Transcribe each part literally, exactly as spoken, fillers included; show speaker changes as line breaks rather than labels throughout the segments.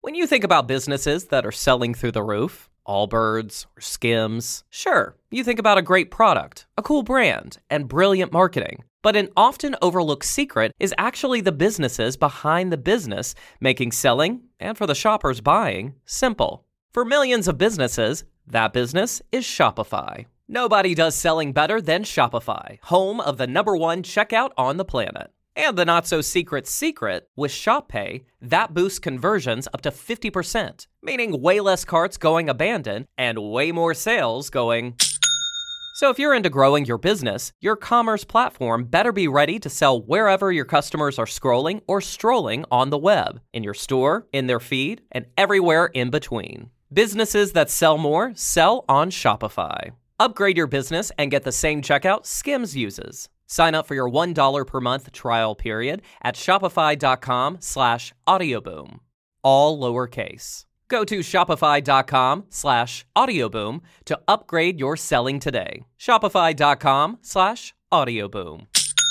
When you think about businesses that are selling through the roof, Allbirds or Skims, sure, you think about a great product, a cool brand, and brilliant marketing. But an often overlooked secret is actually the businesses behind the business, making selling, and for the shoppers buying, simple. For millions of businesses, that business is Shopify. Nobody does selling better than Shopify, home of the number one checkout on the planet. And the not-so-secret secret, with Shop Pay, that boosts conversions up to fifty percent, meaning way less carts going abandoned and way more sales going... So if you're into growing your business, your commerce platform better be ready to sell wherever your customers are scrolling or strolling on the web, in your store, in their feed, and everywhere in between. Businesses that sell more sell on Shopify. Upgrade your business and get the same checkout Skims uses. Sign up for your one dollar per month trial period at shopify.com slash audioboom. All lowercase. Go to shopify.com slash audioboom to upgrade your selling today. Shopify.com slash audioboom.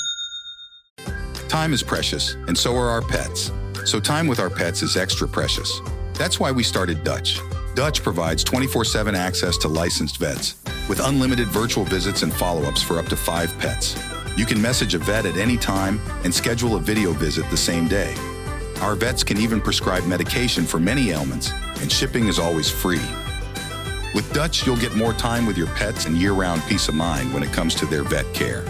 Time is precious, and so are our pets. So time with our pets is extra precious. That's why we started Dutch. Dutch provides twenty-four seven access to licensed vets with unlimited virtual visits and follow-ups for up to five pets. You can message a vet at any time and schedule a video visit the same day. Our vets can even prescribe medication for many ailments, and shipping is always free. With Dutch, you'll get more time with your pets and year-round peace of mind when it comes to their vet care.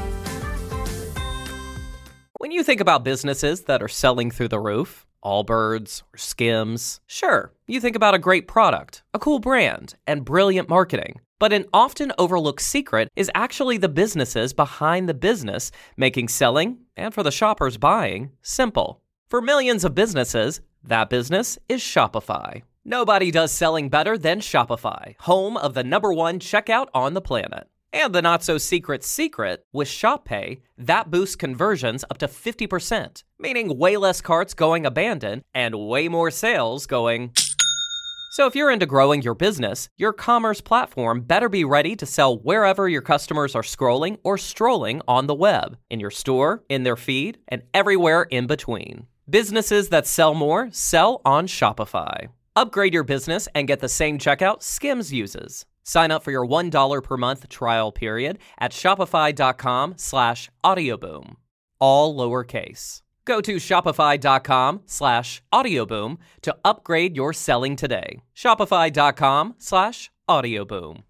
When you think about businesses that are selling through the roof, Allbirds or Skims, sure, you think about a great product, a cool brand, and brilliant marketing. But an often overlooked secret is actually the businesses behind the business, making selling, and for the shoppers buying, simple. For millions of businesses, that business is Shopify. Nobody does selling better than Shopify, home of the number one checkout on the planet. And the not-so-secret secret, with Shop Pay, that boosts conversions up to fifty percent, meaning way less carts going abandoned and way more sales going... So if you're into growing your business, your commerce platform better be ready to sell wherever your customers are scrolling or strolling on the web, in your store, in their feed, and everywhere in between. Businesses that sell more sell on Shopify. Upgrade your business and get the same checkout Skims uses. Sign up for your one dollar per month trial period at shopify.com slash audioboom. All lowercase. Go to shopify.com slash audioboom to upgrade your selling today. Shopify.com slash audioboom.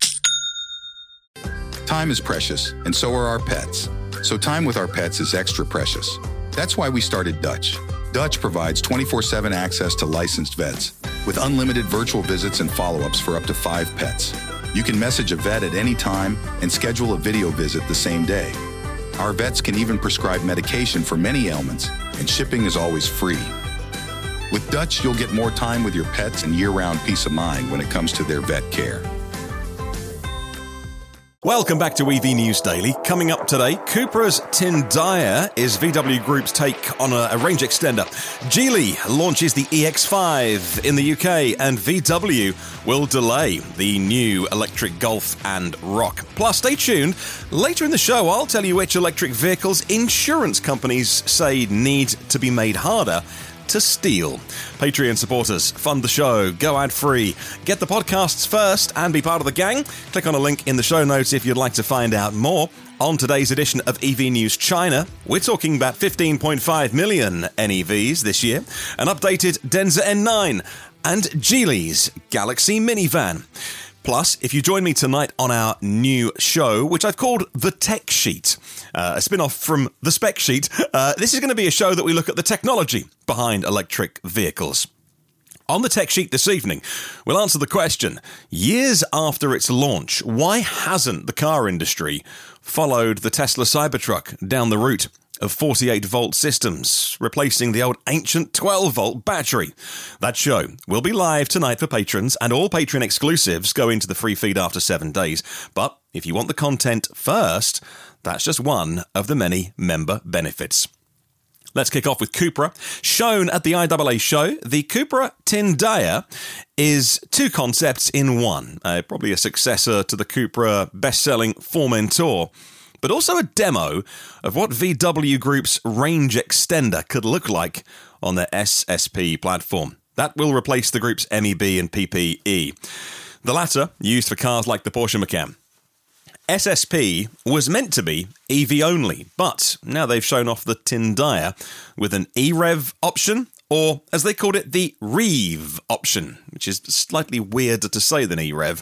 Time is precious, and so are our pets. So time with our pets is extra precious. That's why we started Dutch. Dutch provides twenty-four seven access to licensed vets with unlimited virtual visits and follow-ups for up to five pets. You can message a vet at any time and schedule a video visit the same day. Our vets can even prescribe medication for many ailments, and shipping is always free. With Dutch, you'll get more time with your pets and year-round peace of mind when it comes to their vet care.
Welcome back to E V News Daily. Coming up today, Cupra's Tindaya is V W Group's take on a, a range extender. Geely launches the E X five in the U K, and V W will delay the new electric Golf and Rock. Plus, stay tuned. Later in the show, I'll tell you which electric vehicles insurance companies say need to be made harder to steal. Patreon supporters, fund the show, go ad-free. Get the podcasts first and be part of the gang. Click on a link in the show notes if you'd like to find out more. On today's edition of E V News China, we're talking about fifteen point five million N E Vs this year, an updated Denza N nine, and Geely's Galaxy minivan. Plus, if you join me tonight on our new show, which I've called The Tech Sheet, uh, a spin-off from The Spec Sheet, uh, this is going to be a show that we look at the technology behind electric vehicles. On The Tech Sheet this evening, we'll answer the question, years after its launch, why hasn't the car industry followed the Tesla Cybertruck down the route of forty-eight volt systems, replacing the old ancient twelve volt battery? That show will be live tonight for patrons, and all Patreon exclusives go into the free feed after seven days. But if you want the content first, that's just one of the many member benefits. Let's kick off with Cupra. Shown at the I A A show, the Cupra Tindaya is two concepts in one. Uh, probably a successor to the Cupra best-selling Formentor, but also a demo of what V W Group's range extender could look like on their S S P platform. That will replace the group's M E B and P P E. The latter used for cars like the Porsche Macan. S S P was meant to be E V only, but now they've shown off the Tindaya with an E REV option, or as they called it, the REEV option, which is slightly weirder to say than E REV.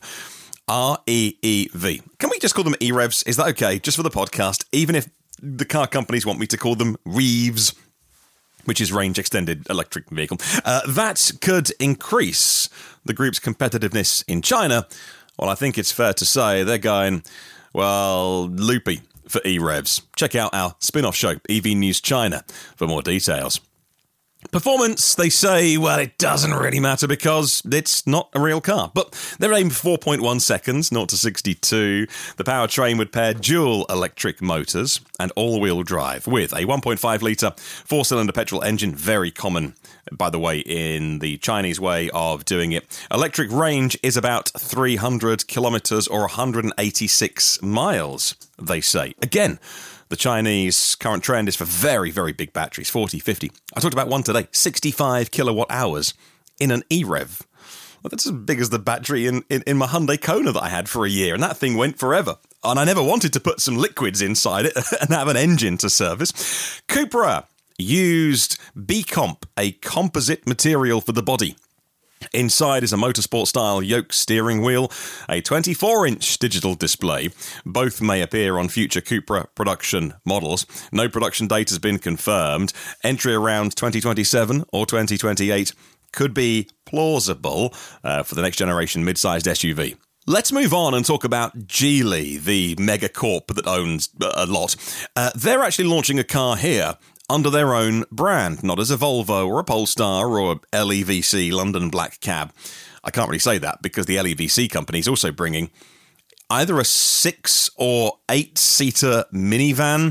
R E E V. Can we just call them E REVs? Is that okay? Just for the podcast, even if the car companies want me to call them REEVs, which is range extended electric vehicle. Uh, that could increase the group's competitiveness in China. Well, I think it's fair to say they're going, well, loopy for E REVs. Check out our spin-off show, E V News China, for more details. Performance, they say, well, it doesn't really matter because it's not a real car. But they're aiming for four point one seconds, zero to sixty-two. The powertrain would pair dual electric motors and all-wheel drive with a one point five litre four-cylinder petrol engine, very common, by the way, in the Chinese way of doing it. Electric range is about three hundred kilometres or one hundred eighty-six miles, they say. Again, the Chinese current trend is for very, very big batteries, forty, fifty. I talked about one today, sixty-five kilowatt hours in an E REV. Well, that's as big as the battery in, in, in my Hyundai Kona that I had for a year, and that thing went forever. And I never wanted to put some liquids inside it and have an engine to service. Cupra used B-Comp, a composite material for the body. Inside is a motorsport-style yoke steering wheel, a twenty-four inch digital display. Both may appear on future Cupra production models. No production date has been confirmed. Entry around twenty twenty-seven or twenty twenty-eight could be plausible uh, for the next generation mid-sized S U V. Let's move on and talk about Geely, the megacorp that owns a lot. Uh, they're actually launching a car here under their own brand, not as a Volvo or a Polestar or a L E V C London Black Cab. I can't really say that because the L E V C company is also bringing either a six or eight-seater minivan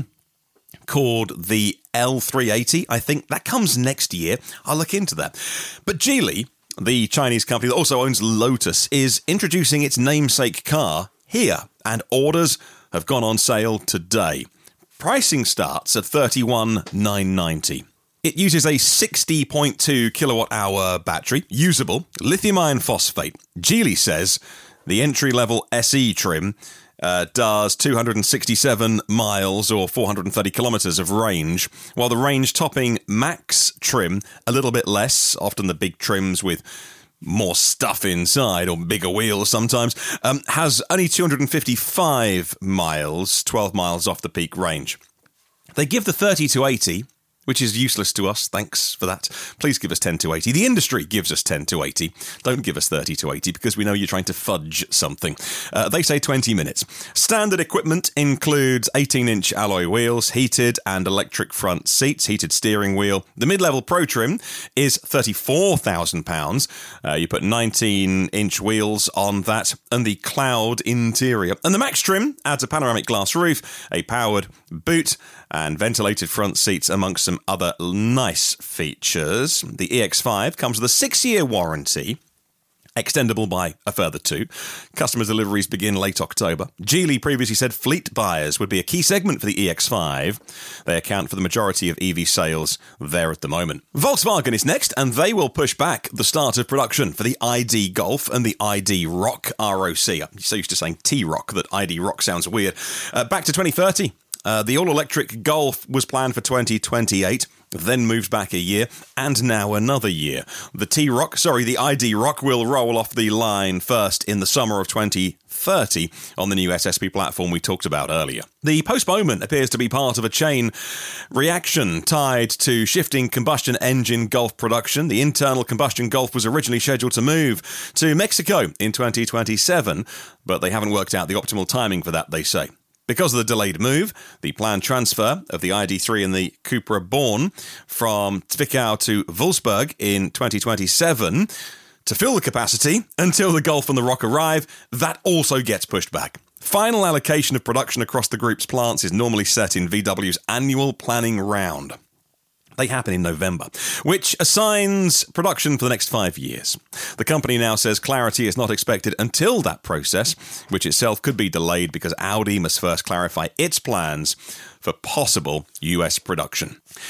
called the L three eighty. I think that comes next year. I'll look into that. But Geely, the Chinese company that also owns Lotus, is introducing its namesake car here, and orders have gone on sale today. Pricing starts at thirty-one thousand nine hundred ninety dollars. It uses a sixty point two kilowatt hour battery, usable, lithium iron phosphate. Geely says the entry-level S E trim uh, does two hundred sixty-seven miles or four hundred thirty kilometres of range, while the range-topping Max trim, a little bit less, often the big trims with more stuff inside, or bigger wheels sometimes, um, has only two hundred fifty-five miles, twelve miles off the peak range. They give the thirty to eighty, which is useless to us. Thanks for that. Please give us ten to eighty. The industry gives us ten to eighty. Don't give us thirty to eighty because we know you're trying to fudge something. Uh, they say twenty minutes. Standard equipment includes eighteen inch alloy wheels, heated and electric front seats, heated steering wheel. The mid-level Pro trim is thirty-four thousand pounds. Uh, you put nineteen inch wheels on that and the cloud interior. And the Max trim adds a panoramic glass roof, a powered boot, and ventilated front seats amongst some other nice features. The E X five comes with a six-year warranty, extendable by a further two. Customer deliveries begin late October. Geely previously said fleet buyers would be a key segment for the E X five. They account for the majority of E V sales there at the moment. Volkswagen is next, and they will push back the start of production for the I D Golf and the I D Rock, R O C. I'm so used to saying T-Rock that I D Rock sounds weird. Uh, back to twenty thirty. Uh, the all-electric Golf was planned for twenty twenty-eight, then moved back a year, and now another year. The T-Rock, sorry, the I D Rock will roll off the line first in the summer of twenty thirty on the new S S P platform we talked about earlier. The postponement appears to be part of a chain reaction tied to shifting combustion engine Golf production. The internal combustion Golf was originally scheduled to move to Mexico in twenty twenty-seven, but they haven't worked out the optimal timing for that, they say. Because of the delayed move, the planned transfer of the I D three and the Cupra Born from Zwickau to Wolfsburg in twenty twenty-seven to fill the capacity until the Golf and the Rock arrive, that also gets pushed back. Final allocation of production across the group's plants is normally set in V W's annual planning round. They happen in November, which assigns production for the next five years. The company now says clarity is not expected until that process, which itself could be delayed because Audi must first clarify its plans for possible U S production.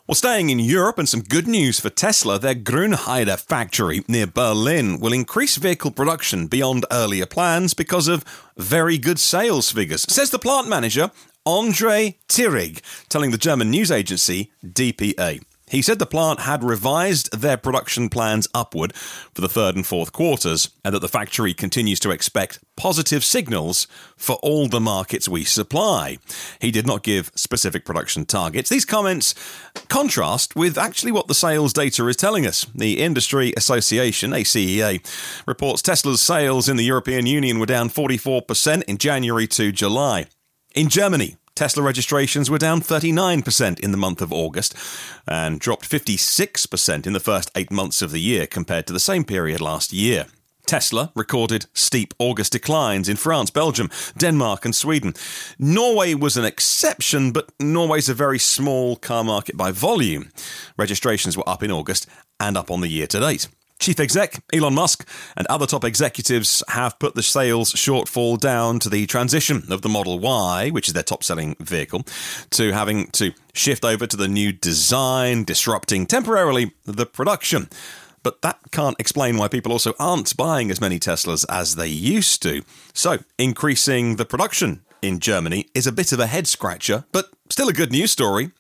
Well, staying in Europe, and some good news for Tesla, their Grünheide factory near Berlin will increase vehicle production beyond earlier plans because of very good sales figures, says the plant manager, André Thierig, telling the German news agency D P A. He said the plant had revised their production plans upward for the third and fourth quarters, and that the factory continues to expect positive signals for all the markets we supply. He did not give specific production targets. These comments contrast with actually what the sales data is telling us. The Industry Association, A C E A, reports Tesla's sales in the European Union were down forty-four percent in January to July. In Germany, Tesla registrations were down thirty-nine percent in the month of August and dropped fifty-six percent in the first eight months of the year compared to the same period last year. Tesla recorded steep August declines in France, Belgium, Denmark and Sweden. Norway was an exception, but Norway's a very small car market by volume. Registrations were up in August and up on the year to date. Chief exec Elon Musk and other top executives have put the sales shortfall down to the transition of the Model Y, which is their top-selling vehicle, to having to shift over to the new design, disrupting temporarily the production. But that can't explain why people also aren't buying as many Teslas as they used to. So, increasing the production in Germany is a bit of a head-scratcher, but still a good news story.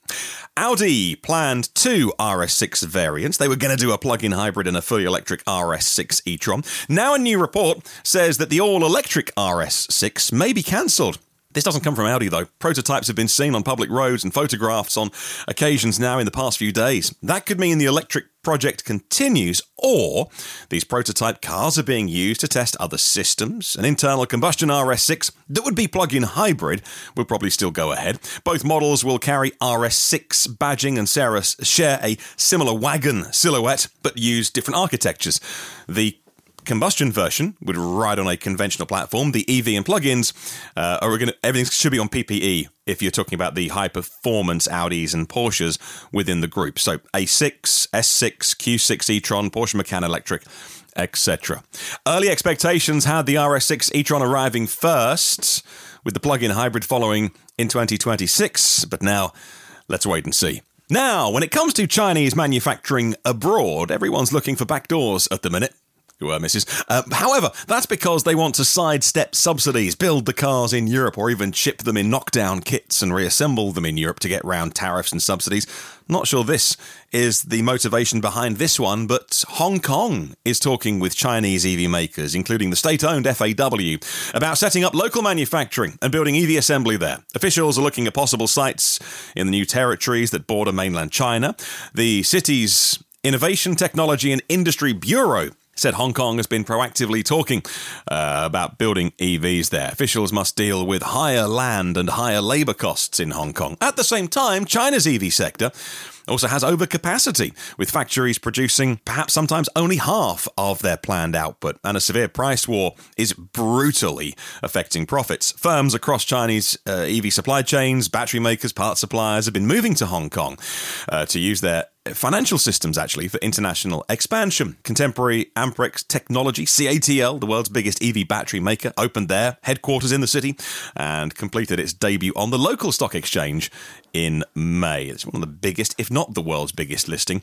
Audi planned two R S six variants. They were going to do a plug-in hybrid and a fully electric R S six e-tron. Now a new report says that the all-electric R S six may be cancelled. This doesn't come from Audi, though. Prototypes have been seen on public roads and photographs on occasions now in the past few days. That could mean the electric project continues, or these prototype cars are being used to test other systems. An internal combustion R S six that would be plug-in hybrid will probably still go ahead. Both models will carry R S six badging and share a similar wagon silhouette, but use different architectures. The combustion version would ride on a conventional platform. The E V and plug-ins uh, are going to, everything should be on P P E if you're talking about the high-performance Audis and Porsches within the group. So A six, S six, Q six e-tron, Porsche Macan Electric, et cetera. Early expectations had the R S six e-tron arriving first, with the plug-in hybrid following in twenty twenty-six, but now let's wait and see. Now, when it comes to Chinese manufacturing abroad, everyone's looking for backdoors at the minute. You were, Missus Uh, however, that's because they want to sidestep subsidies, build the cars in Europe, or even ship them in knockdown kits and reassemble them in Europe to get round tariffs and subsidies. Not sure this is the motivation behind this one, but Hong Kong is talking with Chinese E V makers, including the state-owned F A W, about setting up local manufacturing and building E V assembly there. Officials are looking at possible sites in the new territories that border mainland China. The city's Innovation, Technology and Industry Bureau said Hong Kong has been proactively talking uh, about building E Vs there. Officials must deal with higher land and higher labour costs in Hong Kong. At the same time, China's E V sector also has overcapacity, with factories producing perhaps sometimes only half of their planned output, and a severe price war is brutally affecting profits. Firms across Chinese uh, E V supply chains, battery makers, part suppliers have been moving to Hong Kong uh, to use their financial systems, actually, for international expansion. Contemporary Amperex Technology, C A T L, the world's biggest E V battery maker, opened their headquarters in the city and completed its debut on the local stock exchange in May. It's one of the biggest, if not the world's biggest listing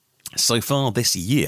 so far this year.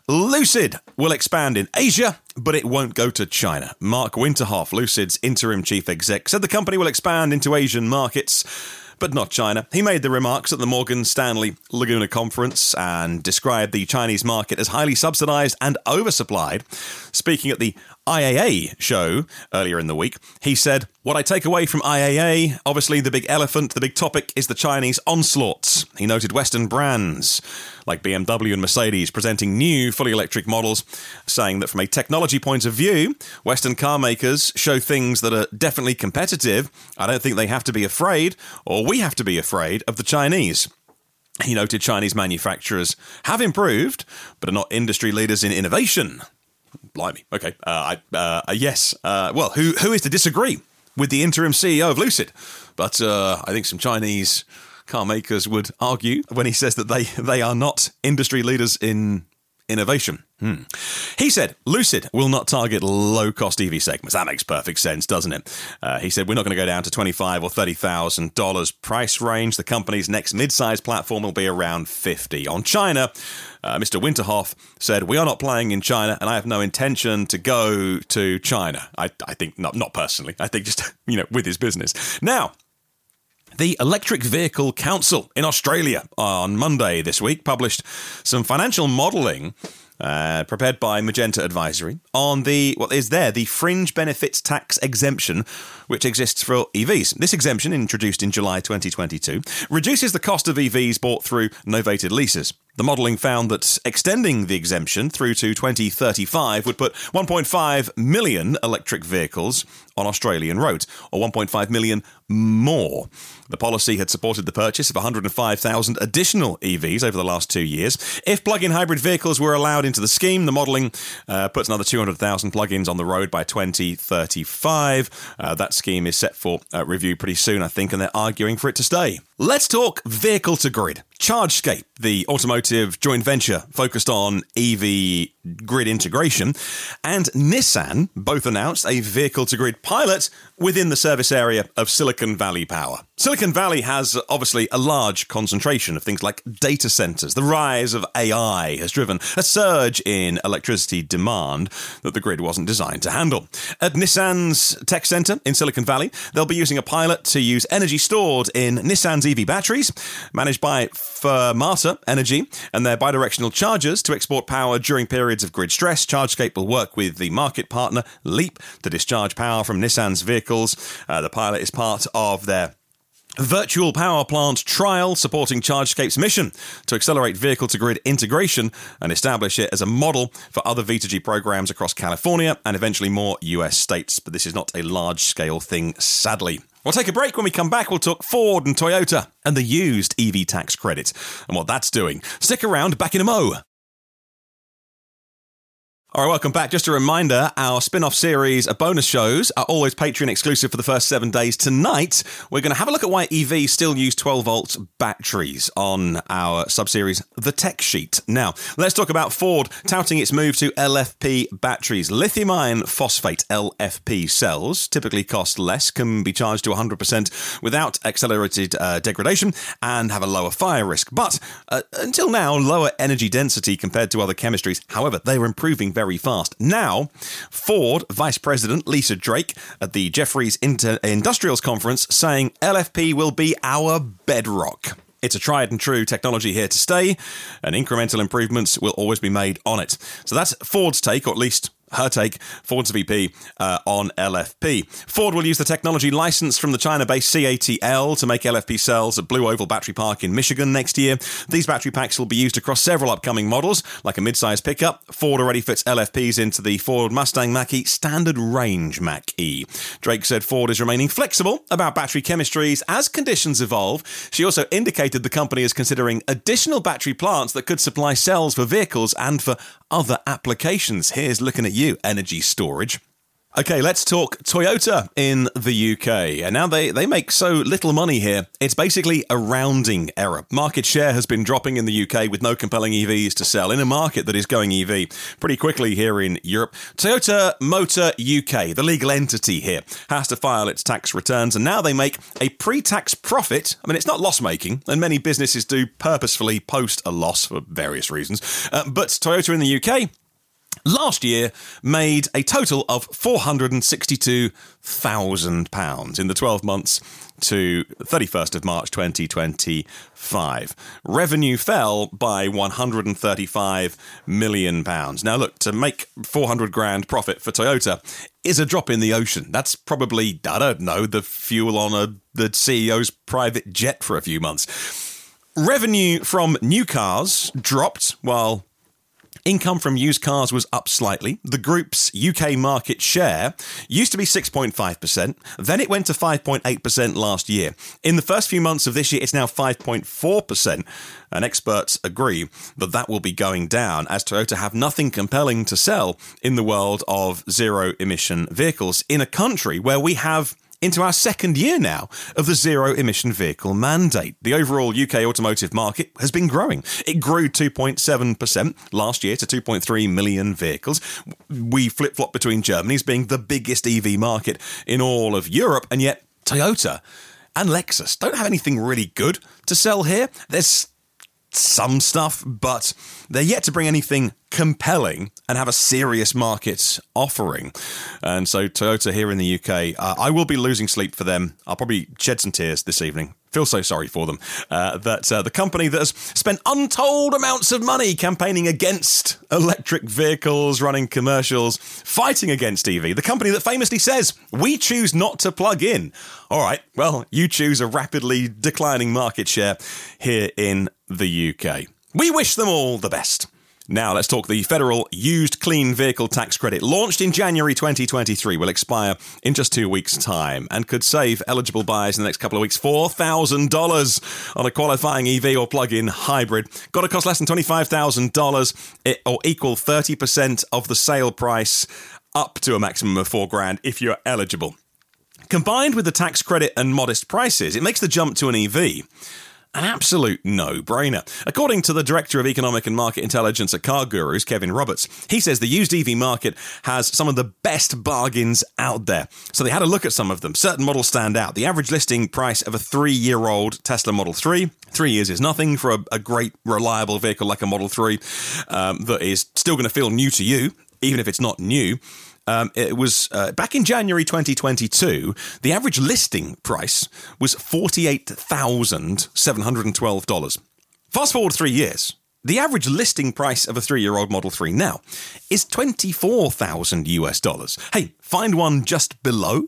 Lucid will expand in Asia, but it won't go to China. Mark Winterhoff, Lucid's interim chief exec, said the company will expand into Asian markets, but not China. He made the remarks at the Morgan Stanley Laguna conference and described the Chinese market as highly subsidized and oversupplied. Speaking at the I A A show earlier in the week, he said, "What I take away from I A A, obviously the big elephant, the big topic, is the Chinese onslaughts." He noted Western brands like B M W and Mercedes presenting new fully electric models, saying that from a technology point of view, Western car makers show things that are definitely competitive. I don't think they have to be afraid, or we have to be afraid, of the Chinese. He noted Chinese manufacturers have improved, but are not industry leaders in innovation. Blimey. Okay. Uh, I, uh, yes. Uh, well, who who is to disagree with the interim C E O of Lucid? But uh, I think some Chinese car makers would argue when he says that they, they are not industry leaders in innovation. Hmm. He said, Lucid will not target low-cost E V segments. That makes perfect sense, doesn't it? Uh, he said, we're not going to go down to twenty-five thousand dollars or thirty thousand dollars price range. The company's next mid-size platform will be around fifty thousand dollars. On China, uh, Mister Winterhoff said, we are not playing in China, and I have no intention to go to China. I, I think, not, not personally, I think just, you know, with his business. Now, the Electric Vehicle Council in Australia on Monday this week published some financial modelling Uh, prepared by Magenta Advisory on the, what is there, the fringe benefits tax exemption which exists for E Vs. This exemption, introduced in July twenty twenty-two, reduces the cost of E Vs bought through novated leases. The modelling found that extending the exemption through to twenty thirty-five would put one point five million electric vehicles on Australian roads, or one point five million more. The policy had supported the purchase of one hundred five thousand additional E Vs over the last two years. If plug-in hybrid vehicles were allowed into the scheme, the modelling uh, puts another two hundred thousand plug-ins on the road by twenty thirty-five. Uh, that scheme is set for uh, review pretty soon, I think, and they're arguing for it to stay. Let's talk vehicle-to-grid. ChargeScape, the automotive joint venture focused on E V grid integration, and Nissan both announced a vehicle-to-grid pilot within the service area of Silicon Valley Power. Silicon Valley has obviously a large concentration of things like data centers. The rise of A I has driven a surge in electricity demand that the grid wasn't designed to handle. At Nissan's tech center in Silicon Valley, they'll be using a pilot to use energy stored in Nissan's E V batteries, managed by Fermata Energy, and their bidirectional chargers to export power during periods of grid stress. ChargeScape will work with the market partner Leap to discharge power from Nissan's vehicles. Uh, the pilot is part of their virtual power plant trial supporting ChargeScape's mission to accelerate vehicle-to-grid integration and establish it as a model for other V two G programs across California and eventually more U S states. But this is not a large-scale thing, sadly. We'll take a break. When we come back, we'll talk Ford and Toyota and the used E V tax credit and what that's doing. Stick around, back in a mo. All right, welcome back. Just a reminder, our spin-off series of bonus shows are always Patreon exclusive for the first seven days. Tonight, we're going to have a look at why E Vs still use twelve volt batteries on our sub-series, The Tech Sheet. Now, let's talk about Ford touting its move to L F P batteries. Lithium iron phosphate L F P cells typically cost less, can be charged to one hundred percent without accelerated uh, degradation, and have a lower fire risk. But uh, until now, lower energy density compared to other chemistries. However, they are improving very very fast. Now, Ford Vice President Lisa Drake at the Jefferies Inter- Industrials Conference saying L F P will be our bedrock. It's a tried and true technology here to stay, and incremental improvements will always be made on it. So that's Ford's take, or at least her take, Ford's V P uh, on L F P. Ford will use the technology licensed from the China-based C A T L to make L F P cells at Blue Oval Battery Park in Michigan next year. These battery packs will be used across several upcoming models, like a mid-size pickup. Ford already fits L F Ps into the Ford Mustang Mach-E Standard Range Mach-E. Drake said Ford is remaining flexible about battery chemistries as conditions evolve. She also indicated the company is considering additional battery plants that could supply cells for vehicles and for other applications. Here's looking at you, energy storage. Okay, let's talk Toyota in the U K. And now they, they make so little money here, it's basically a rounding error. Market share has been dropping in the U K with no compelling E Vs to sell in a market that is going E V pretty quickly here in Europe. Toyota Motor U K, the legal entity here, has to file its tax returns, and now they make a pre-tax profit. I mean, it's not loss-making, and many businesses do purposefully post a loss for various reasons. Uh, but Toyota in the U K last year made a total of four hundred sixty-two thousand pounds in the twelve months to thirty-first of March twenty twenty-five. Revenue fell by one hundred thirty-five million pounds. Now look, to make four hundred grand profit for Toyota is a drop in the ocean. That's probably, I don't know, the fuel on a the C E O's private jet for a few months. Revenue from new cars dropped while income from used cars was up slightly. The group's U K market share used to be six point five percent. Then it went to five point eight percent last year. In the first few months of this year, it's now five point four percent. And experts agree that that will be going down as Toyota have nothing compelling to sell in the world of zero-emission vehicles in a country where we have into our second year now of the zero-emission vehicle mandate. The overall U K automotive market has been growing. It grew two point seven percent last year to two point three million vehicles. We flip-flop between Germany as being the biggest E V market in all of Europe, and yet Toyota and Lexus don't have anything really good to sell here. There's some stuff, but they're yet to bring anything compelling and have a serious market offering. And so Toyota here in the U K, uh, I will be losing sleep for them. I'll probably shed some tears this evening. Feel so sorry for them. Uh, that uh, the company that has spent untold amounts of money campaigning against electric vehicles, running commercials, fighting against E V, the company that famously says, we choose not to plug in. All right, well, you choose a rapidly declining market share here in the U K. We wish them all the best. Now let's talk the federal used clean vehicle tax credit. Launched in January twenty twenty-three, will expire in just two weeks' time and could save eligible buyers in the next couple of weeks four thousand dollars on a qualifying E V or plug-in hybrid. Got to cost less than twenty-five thousand dollars or equal thirty percent of the sale price, up to a maximum of four grand if you're eligible. Combined with the tax credit and modest prices, it makes the jump to an E V an absolute no-brainer. According to the Director of Economic and Market Intelligence at CarGurus, Kevin Roberts, he says the used E V market has some of the best bargains out there. So they had a look at some of them. Certain models stand out. The average listing price of a three-year-old Tesla Model three. Three years is nothing for a, a great, reliable vehicle like a Model three um, that is still going to feel new to you, even if it's not new. Um, it was uh, back in January twenty twenty-two, the average listing price was forty-eight thousand seven hundred twelve dollars. Fast forward three years, the average listing price of a three-year-old Model three now is twenty-four thousand US dollars. Hey, find one just below,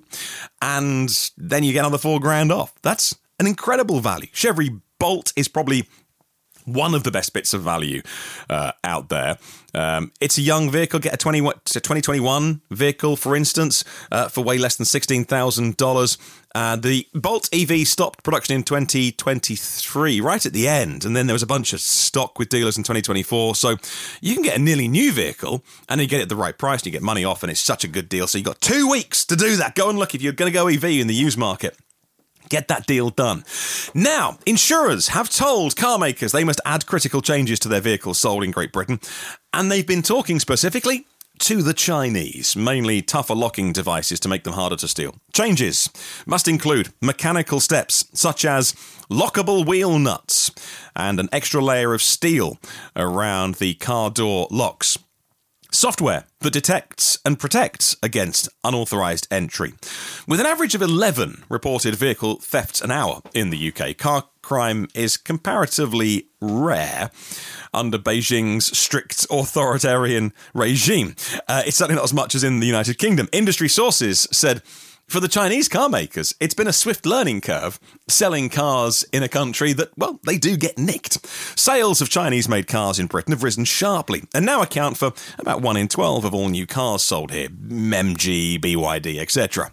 and then you get another four grand off. That's an incredible value. Chevy Bolt is probably one of the best bits of value uh, out there. Um, it's a young vehicle. Get a twenty, twenty twenty-one vehicle, for instance, uh, for way less than sixteen thousand dollars. Uh, the Bolt E V stopped production in twenty twenty-three, right at the end, and then there was a bunch of stock with dealers in twenty twenty-four. So you can get a nearly new vehicle, and you get it at the right price, and you get money off, and it's such a good deal. So you've got two weeks to do that. Go and look if you're going to go E V in the used market. Get that deal done. Now, insurers have told car makers they must add critical changes to their vehicles sold in Great Britain, and they've been talking specifically to the Chinese, mainly tougher locking devices to make them harder to steal. Changes must include mechanical steps, such as lockable wheel nuts and an extra layer of steel around the car door locks. Software that detects and protects against unauthorised entry. With an average of eleven reported vehicle thefts an hour in the U K, car crime is comparatively rare under Beijing's strict authoritarian regime. Uh, it's certainly not as much as in the United Kingdom. Industry sources said, for the Chinese car makers, it's been a swift learning curve selling cars in a country that, well, they do get nicked. Sales of Chinese-made cars in Britain have risen sharply and now account for about one in twelve of all new cars sold here, M G, B Y D, et cetera.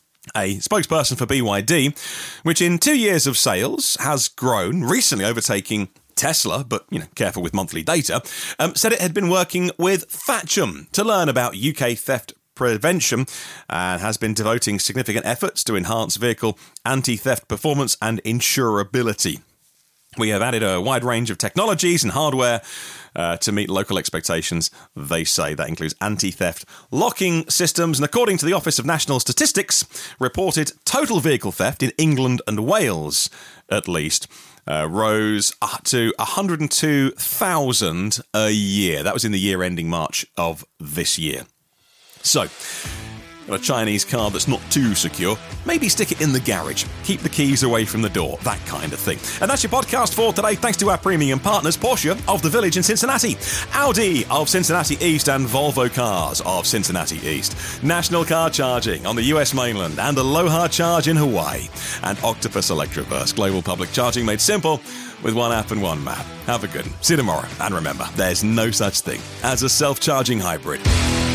A spokesperson for B Y D, which in two years of sales has grown, recently overtaking Tesla, but, you know, careful with monthly data, um, said it had been working with Thatcham to learn about U K theft prevention and has been devoting significant efforts to enhance vehicle anti-theft performance and insurability. We have added a wide range of technologies and hardware uh, to meet local expectations, they say. That includes anti-theft locking systems, and according to the Office of National Statistics, reported total vehicle theft in England and Wales, at least, uh, rose to one hundred two thousand a year. That was in the year ending March of this year. So, got a Chinese car that's not too secure, maybe stick it in the garage. Keep the keys away from the door, that kind of thing. And that's your podcast for today. Thanks to our premium partners, Porsche of the Village in Cincinnati, Audi of Cincinnati East, and Volvo Cars of Cincinnati East. National Car Charging on the U S mainland, and Aloha Charge in Hawaii. And Octopus Electroverse, global public charging made simple with one app and one map. Have a good one. See you tomorrow. And remember, there's no such thing as a self-charging hybrid.